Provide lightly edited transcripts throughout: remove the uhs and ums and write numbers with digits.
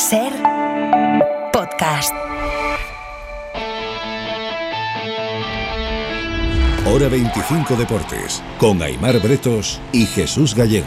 Ser podcast. Hora 25 Deportes, con Aimar Bretos y Jesús Gallego.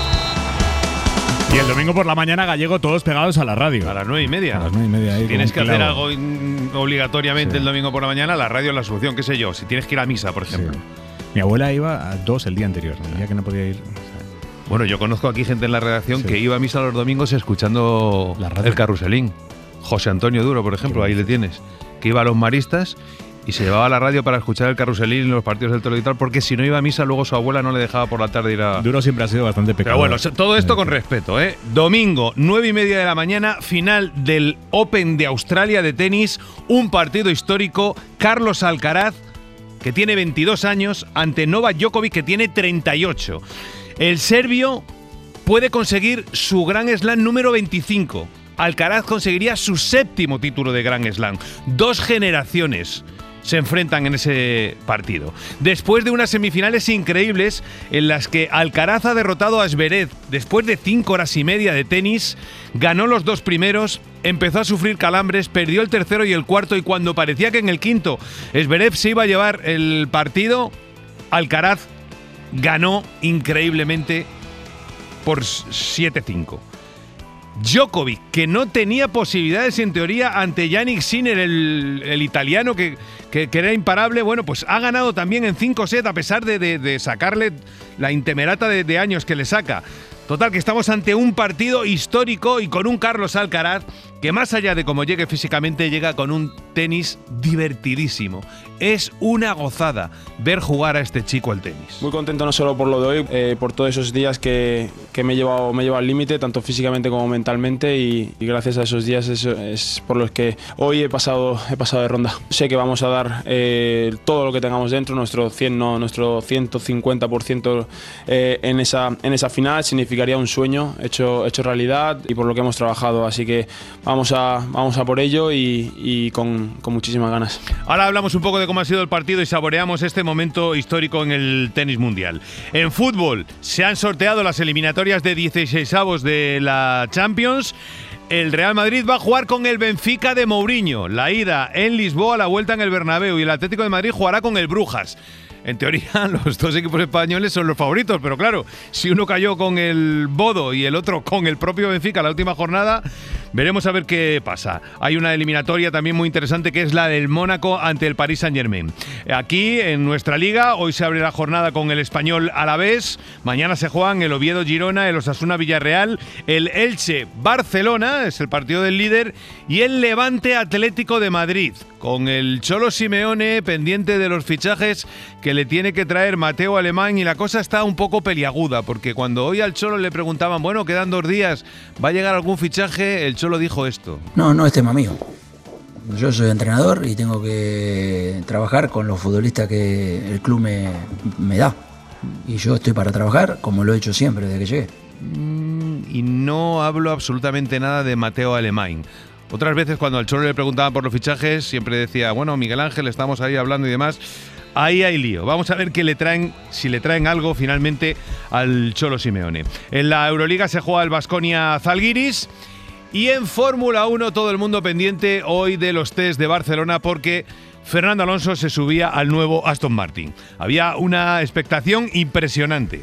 Y el domingo por la mañana, Gallego, todos pegados a la radio. A las 9:30. A las 9:30. Si tienes que hacer algo obligatoriamente el domingo por la mañana, la radio es la solución, qué sé yo. Si tienes que ir a misa, por ejemplo. Sí. Mi abuela iba a 2 el día anterior, el día que no podía ir. Bueno, yo conozco aquí gente en la redacción que iba a misa los domingos escuchando el carruselín. José Antonio Duro, por ejemplo, ahí le tienes. Que iba a los maristas y se llevaba la radio para escuchar el carruselín en los partidos del Toledo y tal, porque si no iba a misa, luego su abuela no le dejaba por la tarde ir a... Duro siempre ha sido bastante pecador. Pero bueno, todo esto con respeto, ¿eh? Domingo, 9:30 de la mañana, final del Open de Australia de tenis, un partido histórico, Carlos Alcaraz, que tiene 22 años, ante Novak Djokovic, que tiene 38. El serbio puede conseguir su Grand Slam número 25. Alcaraz conseguiría su 7º título de Grand Slam. 2 generaciones se enfrentan en ese partido. Después de unas semifinales increíbles en las que Alcaraz ha derrotado a Zverev después de 5 horas y media de tenis, ganó los 2 primeros, empezó a sufrir calambres, perdió el tercero y el cuarto, y cuando parecía que en el quinto Zverev se iba a llevar el partido, Alcaraz ganó increíblemente por 7-5. Djokovic, que no tenía posibilidades en teoría ante Jannik Sinner, el italiano que era imparable, bueno, pues ha ganado también en 5 sets a pesar de sacarle la intemerata de años que le saca. Total, que estamos ante un partido histórico y con un Carlos Alcaraz que, más allá de cómo llegue físicamente, llega con un tenis divertidísimo. Es una gozada ver jugar a este chico al tenis. Muy contento no solo por lo de hoy, por todos esos días que me he llevado al límite, tanto físicamente como mentalmente, y gracias a esos días es por los que hoy he pasado de ronda. Sé que vamos a dar todo lo que tengamos dentro, nuestro 150% en esa final. Significaría un sueño hecho realidad y por lo que hemos trabajado, así que vamos a por ello y con muchísimas ganas. Ahora hablamos un poco de cómo ha sido el partido y saboreamos este momento histórico en el tenis mundial. En fútbol se han sorteado las eliminatorias de 16avos de la Champions. El Real Madrid va a jugar con el Benfica de Mourinho, la ida en Lisboa, la vuelta en el Bernabéu, y el Atlético de Madrid jugará con el Brujas. En teoría, los 2 equipos españoles son los favoritos, pero claro, si uno cayó con el Bodo y el otro con el propio Benfica la última jornada, veremos a ver qué pasa. Hay una eliminatoria también muy interesante, que es la del Mónaco ante el Paris Saint-Germain. Aquí, en nuestra liga, hoy se abre la jornada con el Español Alavés, mañana se juegan el Oviedo Girona, el Osasuna Villarreal, el Elche Barcelona, es el partido del líder, y el Levante Atlético de Madrid, con el Cholo Simeone pendiente de los fichajes que le tiene que traer Mateo Alemán, y la cosa está un poco peliaguda, porque cuando hoy al Cholo le preguntaban, bueno, quedan 2 días, ¿va a llegar algún fichaje? El Cholo dijo esto. No es tema mío. Yo soy entrenador y tengo que trabajar con los futbolistas que el club me da. Y yo estoy para trabajar como lo he hecho siempre desde que llegué. Y no hablo absolutamente nada de Mateo Alemán. Otras veces cuando al Cholo le preguntaban por los fichajes, siempre decía, bueno, Miguel Ángel, estamos ahí hablando y demás. Ahí hay lío. Vamos a ver qué le traen, si le traen algo finalmente al Cholo Simeone. En la Euroliga se juega el Baskonia Zalgiris, y en Fórmula 1 todo el mundo pendiente hoy de los test de Barcelona, porque Fernando Alonso se subía al nuevo Aston Martin. Había una expectación impresionante.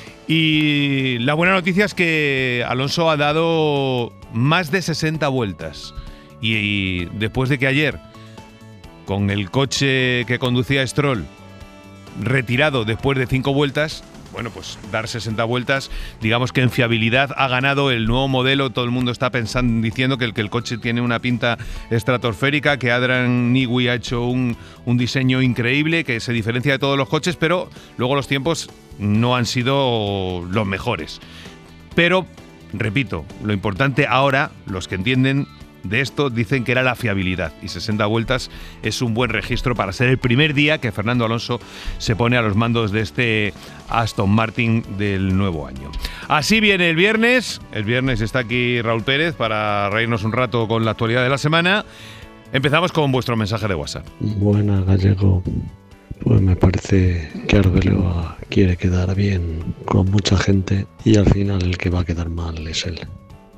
Y la buena noticia es que Alonso ha dado más de 60 vueltas. Y después de que ayer, con el coche que conducía Stroll retirado después de 5 vueltas, bueno, pues dar 60 vueltas, digamos que en fiabilidad ha ganado el nuevo modelo. Todo el mundo está diciendo que el coche tiene una pinta estratosférica, que Adrian Newey ha hecho un diseño increíble, que se diferencia de todos los coches, pero luego los tiempos no han sido los mejores. Pero, repito, lo importante ahora, los que entienden de esto dicen que era la fiabilidad, y 60 vueltas es un buen registro para ser el primer día que Fernando Alonso se pone a los mandos de este Aston Martin del nuevo año. Así viene el viernes está aquí Raúl Pérez para reírnos un rato con la actualidad de la semana. Empezamos con vuestro mensaje de WhatsApp. Buenas, Gallego. Pues me parece que Arbeloa quiere quedar bien con mucha gente y al final el que va a quedar mal es él.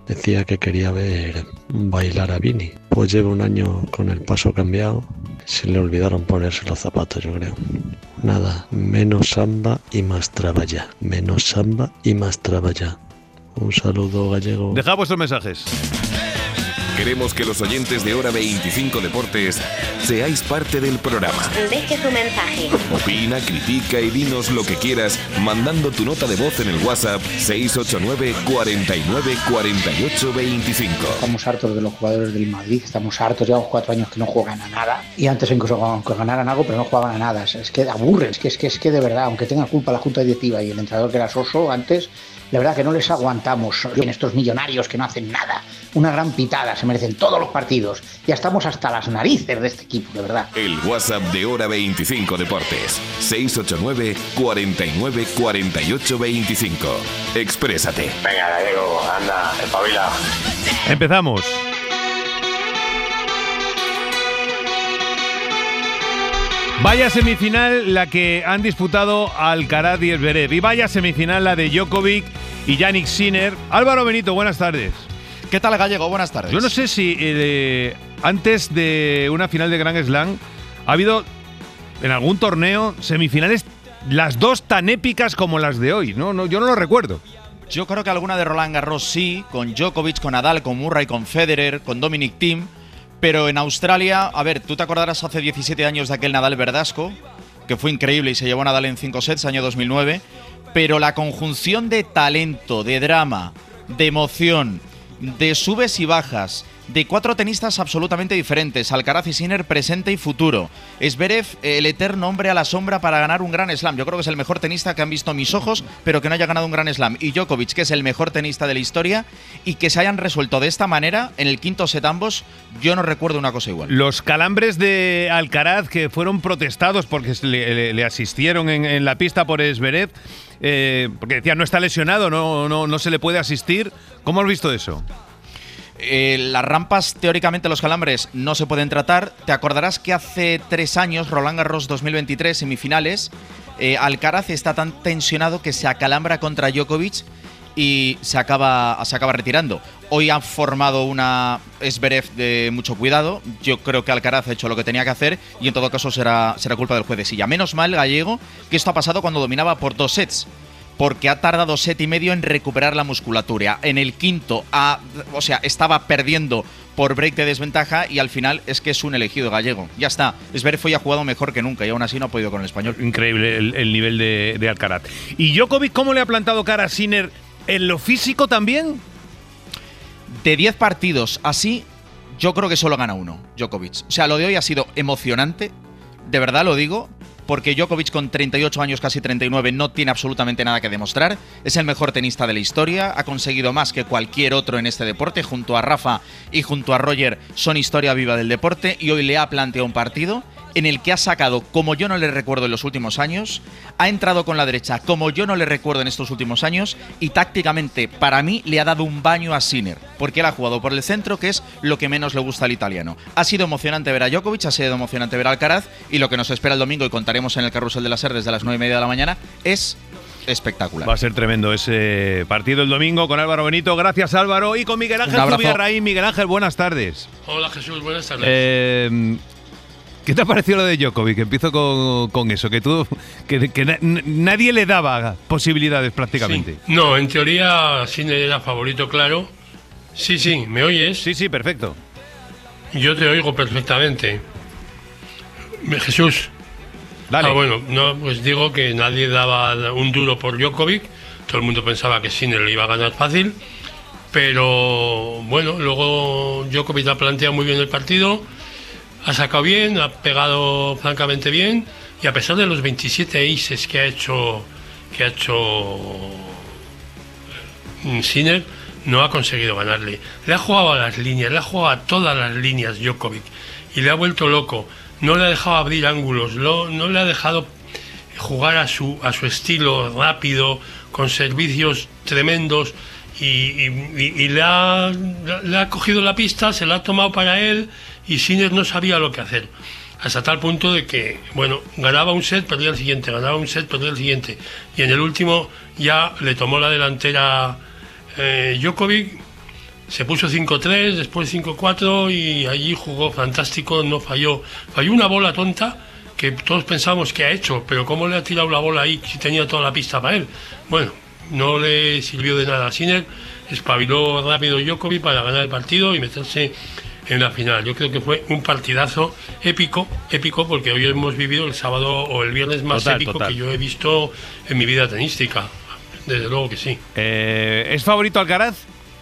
decía que quería ver bailar a Vini. Pues lleva un año con el paso cambiado. Se le olvidaron ponerse los zapatos, yo creo. Nada, menos samba y más traballa. Menos samba y más traballa. Un saludo, Gallego. Dejad vuestros mensajes. Queremos que los oyentes de Hora 25 Deportes seáis parte del programa. Deje tu mensaje. Opina, critica y dinos lo que quieras mandando tu nota de voz en el WhatsApp 689 49 48 25. Estamos hartos de los jugadores del Madrid, estamos hartos, llevamos 4 años que no juegan a nada y antes incluso que ganaran algo pero no jugaban a nada. Es que aburre, es que de verdad, aunque tenga culpa la junta directiva y el entrenador que era Soso antes, la verdad que no les aguantamos en estos millonarios que no hacen nada. Una gran pitada, se merecen todos los partidos. Ya estamos hasta las narices de este equipo, de verdad. El WhatsApp de Hora 25 Deportes 689 49 48 25. Exprésate. Venga, Gallego, anda, espabila. Empezamos. Vaya semifinal la que han disputado Alcaraz y Zverev. Y vaya semifinal la de Djokovic y Jannik Sinner. Álvaro Benito, buenas tardes. ¿Qué tal, Gallego? Buenas tardes. Yo no sé si antes de una final de Grand Slam ha habido en algún torneo semifinales las dos tan épicas como las de hoy. No, yo no lo recuerdo. Yo creo que alguna de Roland Garros sí, con Djokovic, con Nadal, con Murray, con Federer, con Dominic Thiem. Pero en Australia, a ver, tú te acordarás hace 17 años de aquel Nadal Verdasco, que fue increíble y se llevó a Nadal en 5 sets, año 2009. Pero la conjunción de talento, de drama, de emoción, de subes y bajas, de 4 tenistas absolutamente diferentes, Alcaraz y Sinner presente y futuro, Zverev, el eterno hombre a la sombra para ganar un Grand Slam. Yo creo que es el mejor tenista que han visto mis ojos, pero que no haya ganado un Grand Slam. Y Djokovic, que es el mejor tenista de la historia, y que se hayan resuelto de esta manera en el quinto set ambos, yo no recuerdo una cosa igual. Los calambres de Alcaraz que fueron protestados porque le asistieron en la pista por Zverev, porque decían no está lesionado, no se le puede asistir. ¿Cómo has visto eso? Las rampas, teóricamente los calambres no se pueden tratar. Te acordarás que hace 3 años, Roland Garros 2023, semifinales, Alcaraz está tan tensionado que se acalambra contra Djokovic y se acaba retirando. Hoy han formado una Zverev de mucho cuidado. Yo creo que Alcaraz ha hecho lo que tenía que hacer y en todo caso será culpa del juez de silla. Menos mal, Gallego, que esto ha pasado cuando dominaba por 2 sets. Porque ha tardado 7 y medio en recuperar la musculatura. En el quinto, estaba perdiendo por break de desventaja y al final es que es un elegido, Gallego. Ya está. Zverev hoy ha jugado mejor que nunca y aún así no ha podido con el español. Increíble el nivel de Alcaraz. ¿Y Djokovic cómo le ha plantado cara a Sinner en lo físico también? De 10 partidos así, yo creo que solo gana uno, Djokovic. O sea, lo de hoy ha sido emocionante, de verdad lo digo. Porque Djokovic con 38 años, casi 39, no tiene absolutamente nada que demostrar. Es el mejor tenista de la historia, ha conseguido más que cualquier otro en este deporte. Junto a Rafa y junto a Roger son historia viva del deporte y hoy le ha planteado un partido en el que ha sacado, como yo no le recuerdo en los últimos años, ha entrado con la derecha, como yo no le recuerdo en estos últimos años, y tácticamente, para mí, le ha dado un baño a Sinner, porque él ha jugado por el centro, que es lo que menos le gusta al italiano. Ha sido emocionante ver a Djokovic, ha sido emocionante ver a Alcaraz, y lo que nos espera el domingo, y contaremos en el Carrusel de la SER desde las 9:30 de la mañana, es espectacular. Va a ser tremendo ese partido el domingo con Álvaro Benito. Gracias, Álvaro. Y con Miguel Ángel Zubiarraín. Miguel Ángel, buenas tardes. Hola, Jesús, buenas tardes. ¿Qué te ha parecido lo de Djokovic? Empiezo con eso, que nadie le daba posibilidades prácticamente. Sí. No, en teoría Sinner era favorito, claro. Sí, ¿me oyes? Sí, perfecto. Yo te oigo perfectamente. Jesús. Dale. Bueno, no, pues digo que nadie daba un duro por Djokovic. Todo el mundo pensaba que Sinner le iba a ganar fácil. Pero bueno, luego Djokovic ha planteado muy bien el partido. Ha sacado bien, ha pegado francamente bien y a pesar de los 27 aces que ha hecho Sinner, no ha conseguido ganarle. Le ha jugado a las líneas, le ha jugado a todas las líneas Djokovic y le ha vuelto loco. No le ha dejado abrir ángulos, no le ha dejado jugar a su estilo rápido, con servicios tremendos y le ha cogido la pista, se la ha tomado para él. Y Sinner no sabía lo que hacer, hasta tal punto de que, ganaba un set, perdía el siguiente, ganaba un set, perdía el siguiente. Y en el último ya le tomó la delantera Djokovic, Se puso 5-3, después 5-4 y allí jugó fantástico, no falló. Falló una bola tonta que todos pensamos que ha hecho, pero ¿cómo le ha tirado la bola ahí si tenía toda la pista para él? Bueno, no le sirvió de nada a Sinner, espabiló rápido Djokovic para ganar el partido y meterse en la final. Yo creo que fue un partidazo épico porque hoy hemos vivido el sábado o el viernes más épico que yo he visto en mi vida tenística. Desde luego que sí. ¿Es favorito Alcaraz?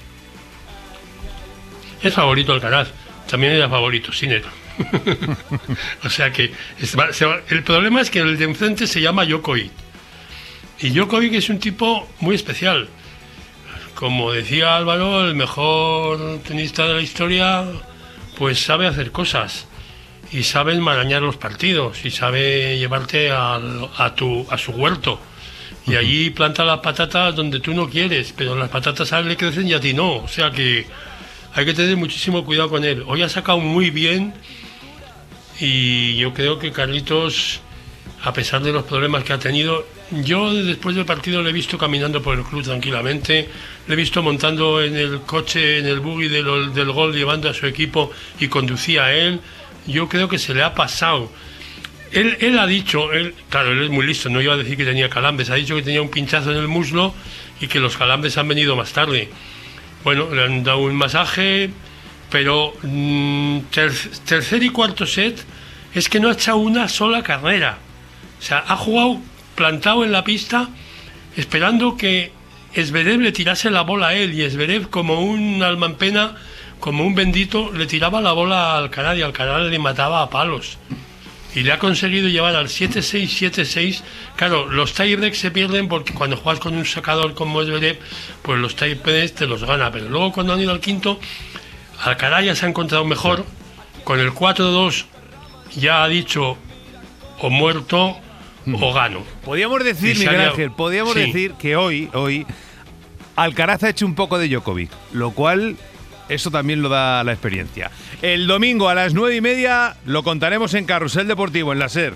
Es favorito Alcaraz. También era favorito Sinner. O sea que el problema es que el de enfrente se llama Djokovic. Y Djokovic es un tipo muy especial. Como decía Álvaro, el mejor tenista de la historia, pues sabe hacer cosas y sabe enmarañar los partidos y sabe llevarte a su huerto. Y allí planta las patatas donde tú no quieres, pero las patatas a él le crecen y a ti no. O sea que hay que tener muchísimo cuidado con él. Hoy ha sacado muy bien y yo creo que Carlitos, a pesar de los problemas que ha tenido, yo después del partido le he visto caminando por el club tranquilamente, le he visto montando en el coche, en el buggy del gol, llevando a su equipo y conducía a él. Yo creo que se le ha pasado. Él ha dicho, claro, él es muy listo, no iba a decir que tenía calambres, ha dicho que tenía un pinchazo en el muslo y que los calambres han venido más tarde. Bueno, le han dado un masaje, pero tercer y cuarto set es que no ha echado una sola carrera. O sea, ha jugado plantado en la pista esperando que Zverev le tirase la bola a él, y Zverev, como un alma en pena, como un bendito, le tiraba la bola a Alcaraz y Alcaraz le mataba a palos. Y le ha conseguido llevar al 7-6, 7-6. Claro, los tiebreaks se pierden porque cuando juegas con un sacador como Zverev, pues los tiebreaks te los gana. Pero luego cuando han ido al quinto, Alcaraz ya se ha encontrado mejor. Con el 4-2 ya ha dicho o muerto o gano. Podríamos decir, Miguel Ángel, decir que hoy Alcaraz ha hecho un poco de Djokovic, lo cual eso también lo da la experiencia. El domingo a las 9:30 lo contaremos en Carrusel Deportivo, en la SER.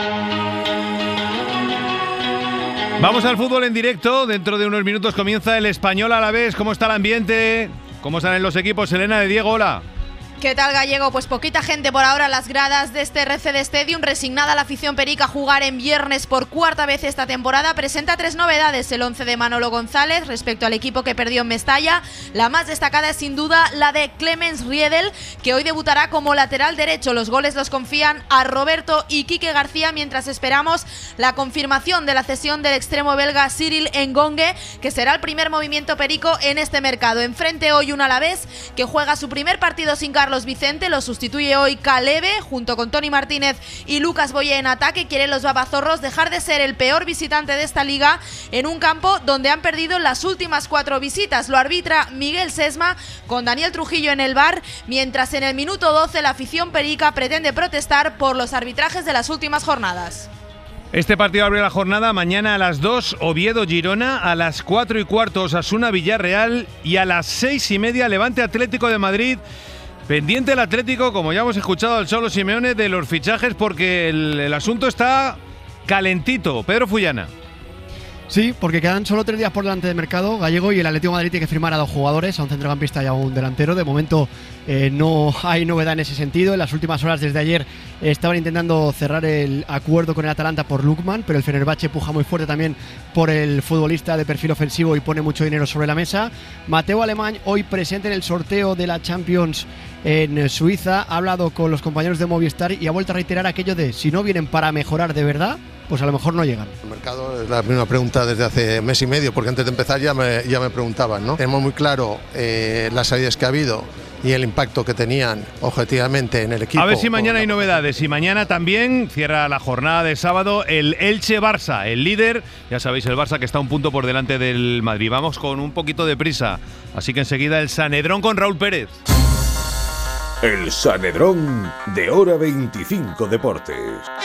Vamos al fútbol en directo. Dentro de unos minutos comienza el Español Alavés. ¿Cómo está el ambiente? ¿Cómo están en los equipos? Elena de Diego, hola. ¿Qué tal, Gallego? Pues poquita gente por ahora en las gradas de este RCD Stadium. Resignada la afición perica a jugar en viernes por cuarta vez esta temporada. Presenta 3 novedades el 11 de Manolo González respecto al equipo que perdió en Mestalla. La más destacada es sin duda la de Clemens Riedel, que hoy debutará como lateral derecho. Los goles los confían a Roberto y Quique García, mientras esperamos la confirmación de la cesión del extremo belga Cyril Ngonge, que será el primer movimiento perico en este mercado. Enfrente hoy un Alavés que juega su primer partido sin Carlos Vicente, lo sustituye hoy Calebe junto con Toni Martínez y Lucas Boye en ataque. Quieren los babazorros dejar de ser el peor visitante de esta liga en un campo donde han perdido las últimas 4 visitas. Lo arbitra Miguel Sesma con Daniel Trujillo en el VAR, mientras en el minuto 12 la afición perica pretende protestar por los arbitrajes de las últimas jornadas. Este partido abre la jornada mañana a las 2, Oviedo-Girona, a las 4:15 Osasuna-Villarreal y a las 6:30 Levante-Atlético de Madrid. Pendiente el Atlético, como ya hemos escuchado al Cholo Simeone, de los fichajes, porque el asunto está calentito. Pedro Fullana. Sí, porque quedan solo 3 días por delante del mercado, Gallego, y el Atlético de Madrid tiene que firmar a 2 jugadores, a un centrocampista y a un delantero. De momento no hay novedad en ese sentido. En las últimas horas, desde ayer, estaban intentando cerrar el acuerdo con el Atalanta por Lukman, pero el Fenerbahce puja muy fuerte también por el futbolista de perfil ofensivo y pone mucho dinero sobre la mesa. Mateo Alemán, hoy presente en el sorteo de la Champions en Suiza, ha hablado con los compañeros de Movistar y ha vuelto a reiterar aquello de si no vienen para mejorar de verdad, pues a lo mejor no llegan. El mercado es la primera pregunta desde hace mes y medio, porque antes de empezar ya me preguntaban, ¿no? Tenemos muy claro las salidas que ha habido y el impacto que tenían objetivamente en el equipo. A ver si mañana hay novedades. Y mañana también cierra la jornada de sábado el Elche-Barça, el líder. Ya sabéis, el Barça que está un punto por delante del Madrid. Vamos con un poquito de prisa. Así que enseguida el Sanedrón con Raúl Pérez. El Sanedrón de Hora 25 Deportes.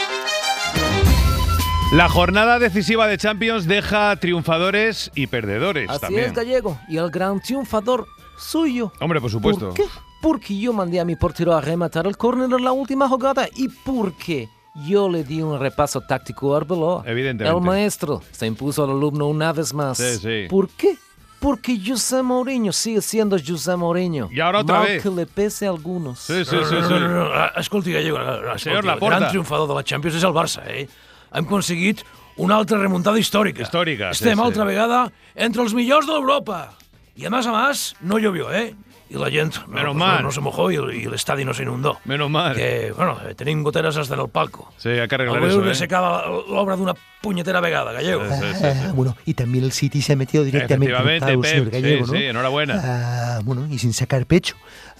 La jornada decisiva de Champions deja triunfadores y perdedores. Así también. Es, Gallego. Y el gran triunfador suyo. Hombre, por supuesto. ¿Por qué? Porque yo mandé a mi portero a rematar el córner en la última jugada y porque yo le di un repaso táctico a Arbeloa. Evidentemente. El maestro se impuso al alumno una vez más. Sí, sí. ¿Por qué? Porque José Mourinho sigue siendo José Mourinho. Y ahora otra Mal vez. que le pese a algunos. Sí. Escolti, Gallego, Senyor el Laporta. gran triomfador de la Champions és el Barça, Hem aconseguit una altra remuntada històrica. Estem altra vegada entre els millors d'Europa. Y a más, no llovió, Y la gent no se mojó y el estadio no se inundó. Menos mal. Que, tenim goteres hasta en el palco. Sí, hay que arreglar Al eso, veure secada l'obra d'una punyetera vegada, Gallego. Bueno, y también el City se ha metido directamente en Efectivamente, octavos, señor Pep. Gallego, ¿no? Sí, enhorabuena. Bueno, y sin sacar pecho.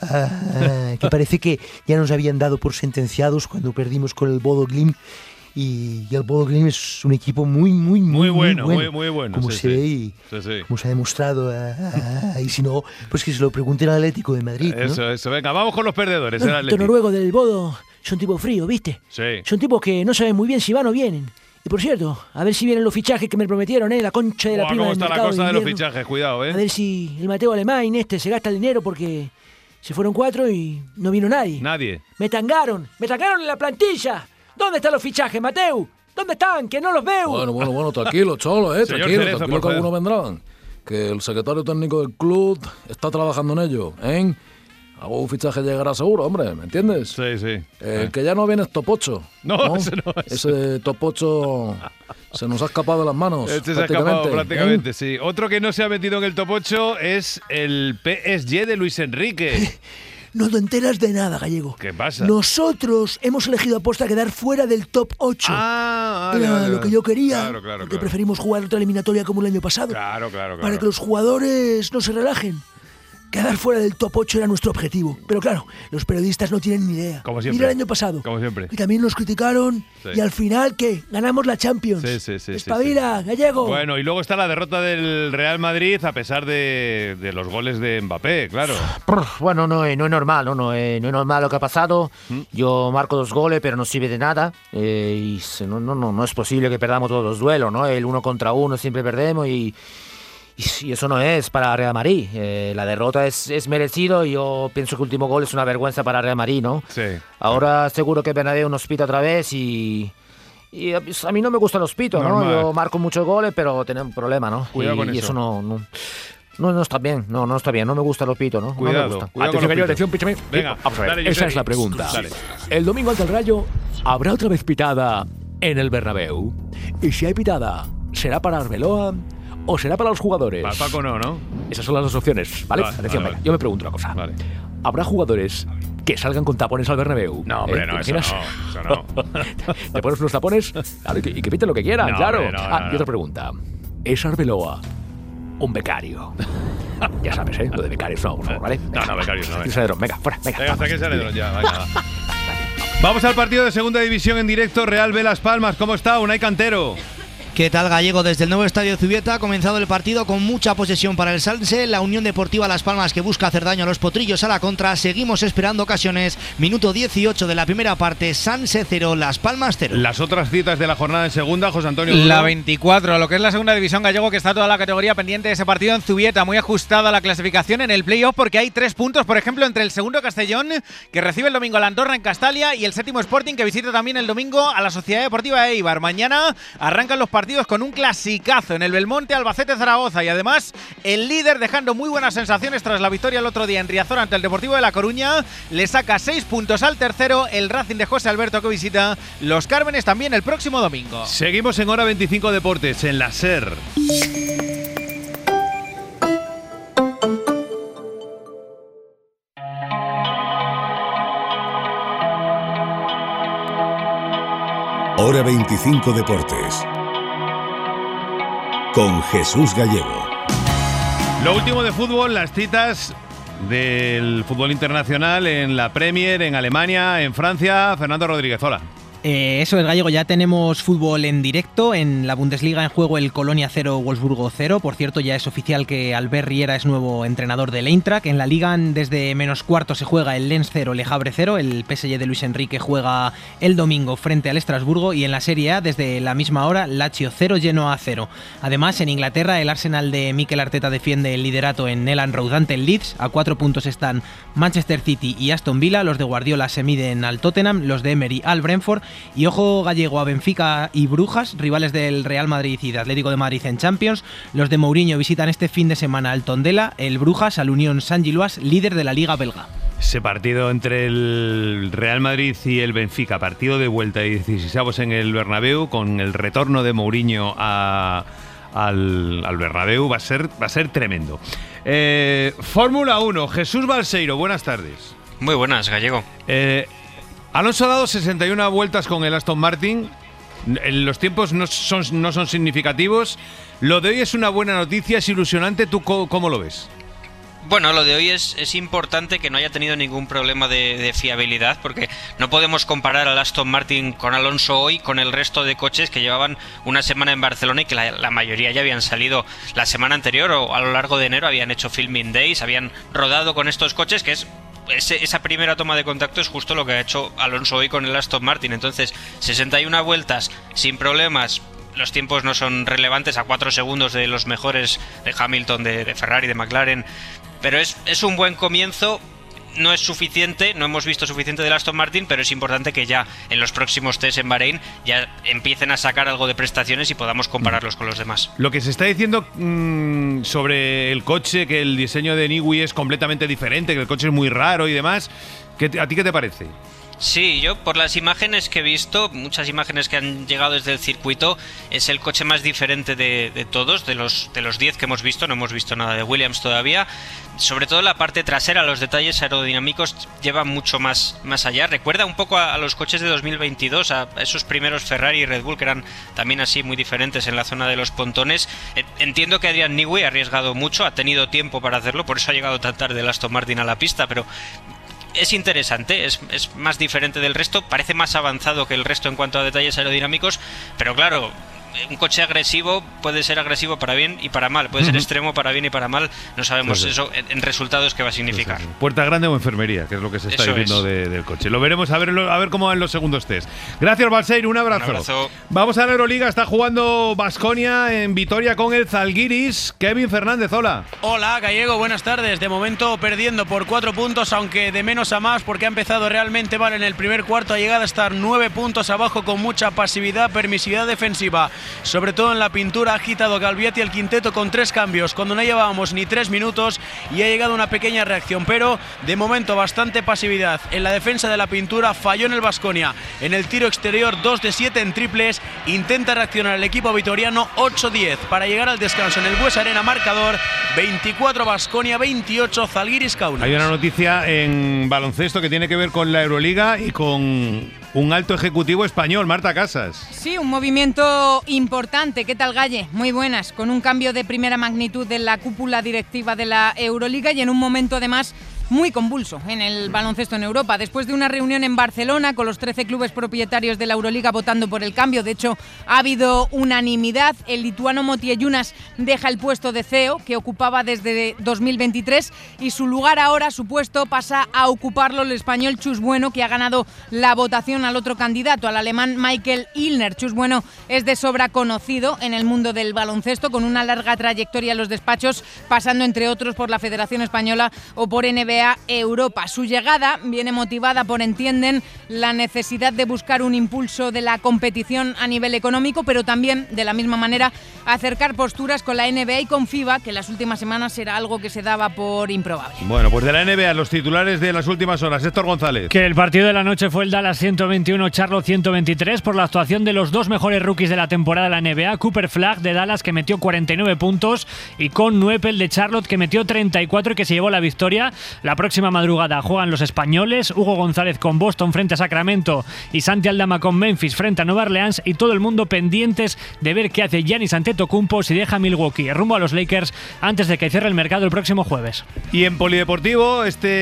Que parece que ya nos habían dado por sentenciados cuando perdimos con el Bodo Glimt. Y el Bodo Glimt es un equipo muy bueno. Muy bueno. Como se ve y como se ha demostrado. Y si no, pues que se lo pregunten al Atlético de Madrid, ¿no? Eso. Venga, vamos con los perdedores. El Atlético noruego del Bodo son tipos fríos, ¿viste? Sí. Son tipos que no saben muy bien si van o vienen. Y por cierto, a ver si vienen los fichajes que me prometieron, la concha de la prima ¿Cómo del está la mercado cosa de de los invierno. fichajes? Cuidado, A ver si el Mateo Alemán se gasta el dinero porque se fueron 4 y no vino nadie. Nadie. Me tangaron en la plantilla. ¿Dónde están los fichajes, Mateo? ¿Dónde están? Que no los veo. Bueno, tranquilo, Cholo, Señor tranquilo Cerezo, que por favor. algunos vendrán. Que el secretario técnico del club está trabajando en ello, Algún fichaje llegará seguro, hombre, ¿me entiendes? Sí. El que ya no viene es Topocho. No, ese no es. Ese Topocho se nos ha escapado de las manos. Este se ha escapado prácticamente, sí. Otro que no se ha metido en el top 8 es el PSG de Luis Enrique. No te enteras de nada, Gallego. ¿Qué pasa? Nosotros hemos elegido aposta quedar fuera del top 8. Era lo que yo quería. Claro. Porque preferimos jugar otra eliminatoria como el año pasado. Claro. Para que los jugadores no se relajen. Quedar fuera del top 8 era nuestro objetivo. Pero claro, los periodistas no tienen ni idea. Como siempre. Mira el año pasado. Como siempre. Y también nos criticaron. Sí. Y al final, ¿qué? Ganamos la Champions. Sí. Espabila, Gallego. Bueno, y luego está la derrota del Real Madrid a pesar de los goles de Mbappé, claro. Bueno, no es normal, no es normal lo que ha pasado. Yo marco 2 goles, pero no sirve de nada. Y no es posible que perdamos todos los duelos, ¿no? El 1 contra 1 siempre perdemos y eso no es para Real Madrid. La derrota es merecido y yo pienso que el último gol es una vergüenza para Real Madrid, ¿no? Sí. Ahora seguro que Bernabéu nos pita otra vez y a mí no me gustan los pitos, ¿no? Yo marco muchos goles, pero tenemos un problema, ¿no? Cuidado con y eso. No está bien, no está bien, no me gusta los pitos, ¿no? Cuidado, no me gusta. cuidado con los pitos. Píchame. Venga, Vamos a ver, dale, esa Josep. es la pregunta. Dale. El domingo ante el Rayo, ¿habrá otra vez pitada en el Bernabéu? Y si hay pitada, ¿será para Arbeloa o será para los jugadores? Para Paco no. Esas son las dos opciones, ¿vale? Vale, Atención, vale. yo me pregunto una cosa. Vale. ¿Habrá jugadores que salgan con tapones al Bernabéu? No, hombre, ¿Te no, eso imaginas? no. ¿Te pones unos tapones? Claro, y que piten lo que quieran, No, claro. hombre, no. Y otra pregunta. ¿Es Arbeloa un becario? Ya sabes, Lo de becarios no, por favor, ¿vale? No, becarios no. Venga, fuera, venga. Venga, hasta que sale ya, venga. Vamos al partido de segunda división en directo, Real B Las Palmas. ¿Cómo está? Unai Cantero. ¿Qué tal, Gallego? Desde el nuevo estadio Zubieta ha comenzado el partido con mucha posesión para el Sanse. La Unión Deportiva Las Palmas, que busca hacer daño a los potrillos a la contra. Seguimos esperando ocasiones. Minuto 18 de la primera parte. Sanse 0, Las Palmas 0. Las otras citas de la jornada en segunda, José Antonio. La 24, lo que es la segunda división, Gallego, que está toda la categoría pendiente de ese partido en Zubieta. Muy ajustada la clasificación en el playoff porque hay 3 puntos, por ejemplo, entre el segundo Castellón, que recibe el domingo a la Andorra en Castalia, y el séptimo Sporting, que visita también el domingo a la Sociedad Deportiva de Eibar. Mañana arrancan los partidos con un clasicazo en el Belmonte, Albacete-Zaragoza, y además el líder, dejando muy buenas sensaciones tras la victoria el otro día en Riazor ante el Deportivo de La Coruña, le saca 6 puntos al tercero, el Racing de José Alberto, que visita Los Cármenes también el próximo domingo. Seguimos en Hora 25 Deportes, en la SER. Hora 25 Deportes con Jesús Gallego. Lo último de fútbol, las citas del fútbol internacional en la Premier, en Alemania, en Francia. Fernando Rodríguez, hola. Eso es, Gallego, ya tenemos fútbol en directo. En la Bundesliga en juego el Colonia 0, Wolfsburgo 0. Por cierto, ya es oficial que Albert Riera es nuevo entrenador del Eintracht. En la Liga desde -4 se juega el Lens 0, Le Havre 0. El PSG de Luis Enrique juega el domingo frente al Estrasburgo. Y en la Serie A desde la misma hora, Lazio 0, Genoa 0. Además, en Inglaterra el Arsenal de Mikel Arteta defiende el liderato en Elland Road ante el Leeds. A 4 puntos están Manchester City y Aston Villa. Los de Guardiola se miden al Tottenham, los de Emery al Brentford. Y ojo Gallego a Benfica y Brujas, rivales del Real Madrid y de Atlético de Madrid en Champions. Los de Mourinho visitan este fin de semana al Tondela, el Brujas al Unión Saint-Gilloise, líder de la Liga belga. Ese partido entre el Real Madrid y el Benfica, partido de vuelta y 16avos en el Bernabéu, con el retorno de Mourinho al Bernabéu, va a ser tremendo. Fórmula 1, Jesús Balseiro, buenas tardes. Muy buenas, Gallego. Alonso ha dado 61 vueltas con el Aston Martin. Los tiempos no son significativos. Lo de hoy es una buena noticia, es ilusionante. ¿Tú cómo lo ves? Bueno, lo de hoy es importante que no haya tenido ningún problema de fiabilidad, porque no podemos comparar al Aston Martin con Alonso hoy con el resto de coches que llevaban una semana en Barcelona y que la mayoría ya habían salido la semana anterior o a lo largo de enero, habían hecho filming days, habían rodado con estos coches, que esa primera toma de contacto es justo lo que ha hecho Alonso hoy con el Aston Martin. Entonces, 61 vueltas sin problemas. Los tiempos no son relevantes, a 4 segundos de los mejores de Hamilton, de Ferrari, de McLaren, pero es un buen comienzo. No es suficiente, no hemos visto suficiente del Aston Martin, pero es importante que ya en los próximos test en Bahrein ya empiecen a sacar algo de prestaciones y podamos compararlos con los demás. Lo que se está diciendo sobre el coche, que el diseño de Newey es completamente diferente, que el coche es muy raro y demás, ¿a ti qué te parece? Sí, yo por las imágenes que he visto, muchas imágenes que han llegado desde el circuito, es el coche más diferente de todos, de los 10 que hemos visto. No hemos visto nada de Williams todavía. Sobre todo la parte trasera, los detalles aerodinámicos llevan mucho más allá. Recuerda un poco a los coches de 2022, a esos primeros Ferrari y Red Bull, que eran también así muy diferentes en la zona de los pontones. Entiendo que Adrian Newey ha arriesgado mucho, ha tenido tiempo para hacerlo, por eso ha llegado tan tarde el Aston Martin a la pista, pero es interesante, es más diferente del resto, parece más avanzado que el resto en cuanto a detalles aerodinámicos, pero claro, un coche agresivo puede ser agresivo para bien y para mal, puede ser extremo para bien y para mal, no sabemos eso en resultados qué va a significar. Puerta grande o enfermería, que es lo que se está diciendo del coche. Lo veremos a ver cómo van los segundos test. Gracias, Balseiro, un abrazo. Vamos a la Euroliga, está jugando Baskonia en Vitoria con el Zalgiris. Kevin Fernández, hola. Hola, Gallego, buenas tardes. De momento perdiendo por 4 puntos, aunque de menos a más, porque ha empezado realmente mal en el primer cuarto, ha llegado a estar 9 puntos abajo con mucha pasividad, permisividad defensiva. Sobre todo en la pintura ha agitado Galbiati el quinteto con 3 cambios cuando no llevábamos ni 3 minutos y ha llegado una pequeña reacción, pero de momento bastante pasividad en la defensa de la pintura. Falló en el Baskonia en el tiro exterior, 2 de 7 en triples. Intenta reaccionar el equipo vitoriano, 8-10 para llegar al descanso en el Bues Arena. Marcador 24 Baskonia, 28 Zalgiris Kaunas. Hay una noticia en baloncesto que tiene que ver con la Euroliga y con un alto ejecutivo español, Marta Casas. Sí, un movimiento importante. ¿Qué tal, Galle? Muy buenas. Con un cambio de primera magnitud en la cúpula directiva de la Euroliga y en un momento además muy convulso en el baloncesto en Europa. Después de una reunión en Barcelona con los 13 clubes propietarios de la Euroliga votando por el cambio, de hecho ha habido unanimidad. El lituano Motiejunas deja el puesto de CEO que ocupaba desde 2023 y su lugar ahora, su puesto, pasa a ocuparlo el español Chus Bueno, que ha ganado la votación al otro candidato, al alemán Michael Illner. Chus Bueno es de sobra conocido en el mundo del baloncesto, con una larga trayectoria en los despachos, pasando entre otros por la Federación Española o por NBA Europa. Su llegada viene motivada por, entienden, la necesidad de buscar un impulso de la competición a nivel económico, pero también, de la misma manera, acercar posturas con la NBA y con FIBA, que en las últimas semanas era algo que se daba por improbable. Bueno, pues de la NBA, los titulares de las últimas horas. Héctor González. Que el partido de la noche fue el Dallas 121, Charlotte 123, por la actuación de los 2 mejores rookies de la temporada de la NBA, Cooper Flagg de Dallas, que metió 49 puntos, y Con Nuepel de Charlotte, que metió 34 y que se llevó la victoria. La próxima madrugada juegan los españoles, Hugo González con Boston frente a Sacramento y Santi Aldama con Memphis frente a Nueva Orleans, y todo el mundo pendientes de ver qué hace Giannis Antetokounmpo si deja Milwaukee rumbo a los Lakers antes de que cierre el mercado el próximo jueves. Y en polideportivo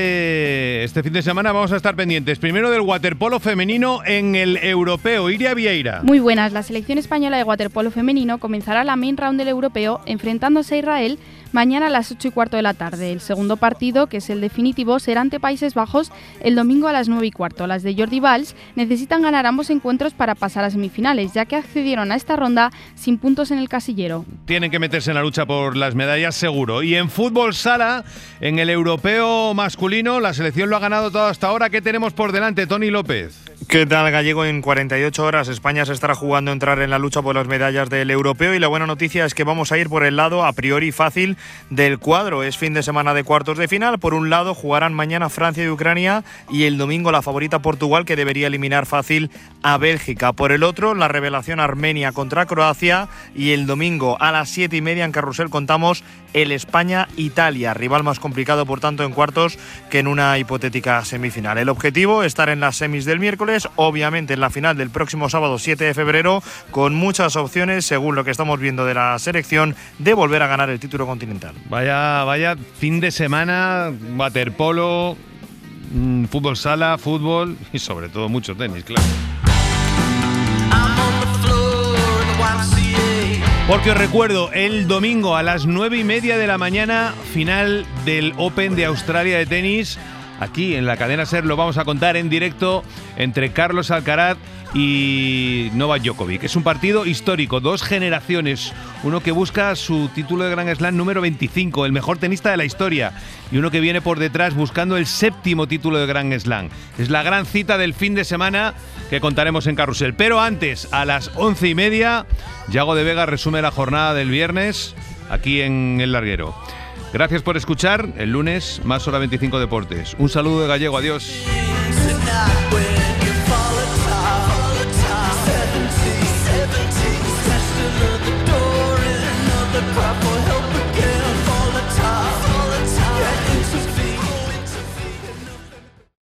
este fin de semana vamos a estar pendientes primero del waterpolo femenino en el europeo. Iria Vieira. Muy buenas, la selección española de waterpolo femenino comenzará la main round del europeo enfrentándose a Israel mañana a las 8:15 de la tarde. El segundo partido, que es el definitivo, será ante Países Bajos el domingo a las 9:15. Las de Jordi Valls necesitan ganar ambos encuentros para pasar a semifinales, ya que accedieron a esta ronda sin puntos en el casillero. Tienen que meterse en la lucha por las medallas seguro. Y en fútbol sala, en el europeo masculino, la selección lo ha ganado todo hasta ahora. ¿Qué tenemos por delante, Tony López? ¿Qué tal, Gallego? En 48 horas España se estará jugando entrar en la lucha por las medallas del europeo y la buena noticia es que vamos a ir por el lado a priori fácil del cuadro. Es fin de semana de cuartos de final. Por un lado jugarán mañana Francia y Ucrania y el domingo la favorita Portugal, que debería eliminar fácil a Bélgica. Por el otro, la revelación Armenia contra Croacia y el domingo a las 7:30 en Carrusel contamos el España-Italia, rival más complicado por tanto en cuartos que en una hipotética semifinal. El objetivo, estar en las semis del miércoles, obviamente en la final del próximo sábado 7 de febrero, con muchas opciones, según lo que estamos viendo de la selección, de volver a ganar el título continental. Vaya fin de semana, waterpolo, fútbol sala, fútbol y sobre todo mucho tenis, claro. Porque os recuerdo, el domingo a las 9:30 de la mañana, final del Open de Australia de tenis. Aquí en la cadena SER lo vamos a contar en directo entre Carlos Alcaraz y Novak Djokovic. Es un partido histórico, 2 generaciones. Uno que busca su título de Grand Slam número 25, el mejor tenista de la historia. Y uno que viene por detrás buscando el 7º título de Grand Slam. Es la gran cita del fin de semana que contaremos en Carrusel. Pero antes, a las 11:30, Yago de Vega resume la jornada del viernes aquí en El Larguero. Gracias por escuchar. El lunes, más Hora 25 Deportes. Un saludo de Gallego. Adiós.